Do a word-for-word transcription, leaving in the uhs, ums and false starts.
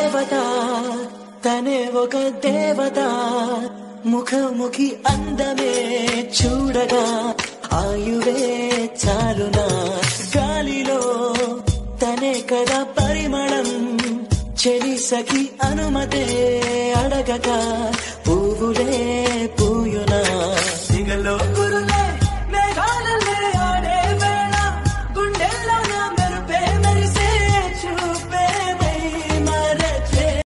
దేవత తనే ఒక దేవత ముఖముఖి అందమే చూడగా ఆయువే చాలునా గాలిలో తనే కదా పరిమళం చెలి సఖి అనుమతే అడగక పువ్వులే పూయునా